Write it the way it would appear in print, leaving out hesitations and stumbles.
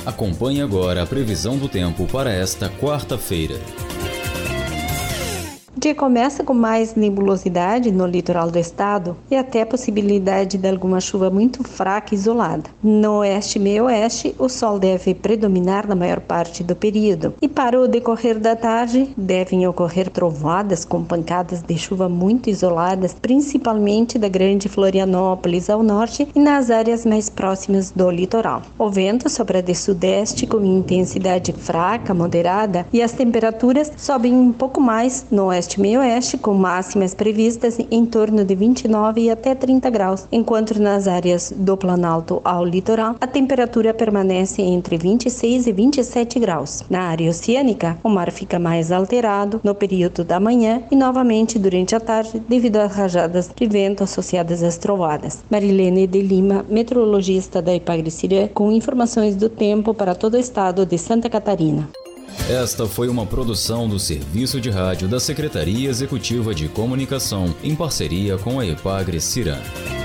Acompanhe agora a previsão do tempo para esta quarta-feira. O dia começa com mais nebulosidade no litoral do estado e até a possibilidade de alguma chuva muito fraca e isolada. No oeste e meio-oeste, o sol deve predominar na maior parte do período. E para o decorrer da tarde, devem ocorrer trovoadas com pancadas de chuva muito isoladas, principalmente da Grande Florianópolis ao norte e nas áreas mais próximas do litoral. O vento sopra de sudeste com intensidade fraca, moderada, e as temperaturas sobem um pouco mais no oeste e meio-oeste, com máximas previstas em torno de 29 e até 30 graus, enquanto nas áreas do Planalto ao litoral, a temperatura permanece entre 26 e 27 graus. Na área oceânica, o mar fica mais alterado no período da manhã e novamente durante a tarde, devido às rajadas de vento associadas às trovoadas. Marilene de Lima, meteorologista da Ipagre-Cirã, com informações do tempo para todo o estado de Santa Catarina. Esta foi uma produção do Serviço de Rádio da Secretaria Executiva de Comunicação, em parceria com a Ipagre-Cirã.